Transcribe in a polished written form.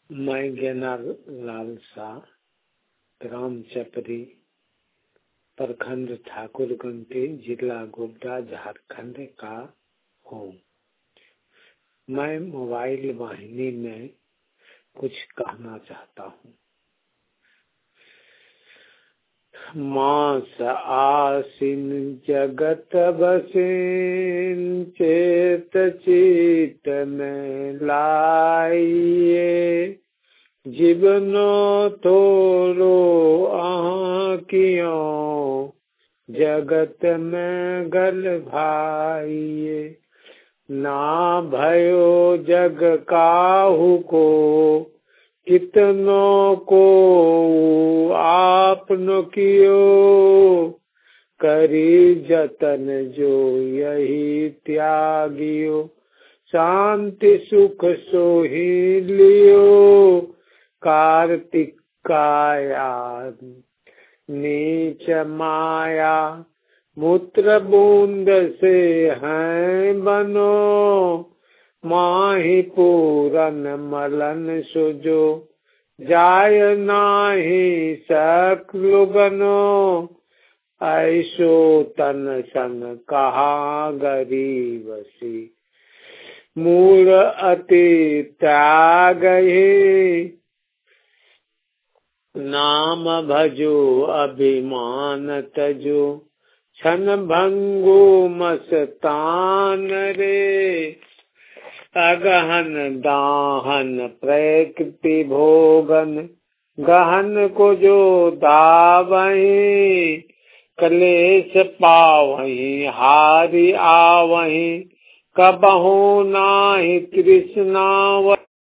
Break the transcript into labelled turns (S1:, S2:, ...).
S1: मैं ज्ञाना लाल शाह, ग्राम चपरी, प्रखंड ठाकुरगंटी, जिला गोड्डा, झारखंड का हूँ। मैं मोबाइल वाहिनी में कुछ कहना चाहता हूँ। मास आसीन जगत बसेन, चेत चित में लाइए, जीवनो थोरो आँखियों, जगत में गल भाइये। ना भयो जग काहू को, कितनों को आपनो कियो, करी जतन जो यही त्यागियो, शांति सुख सोही लियो। कार्तिक काया नीच माया, मूत्र बूंद से हैं बनो, माही पूरन मलन सुजो, जाय नाही सकलु गनो। ऐसो तन सन कहा गरीब सी, मूल अति त्याग ही। नाम भजो अभिमान तजो, छन भंगु मस्तान रे। अगहन दाहन प्रकृति भोगन, गहन को जो दावहीं। कलेश पावहीं हारि आवहीं, कबहु नाही तृष्णा।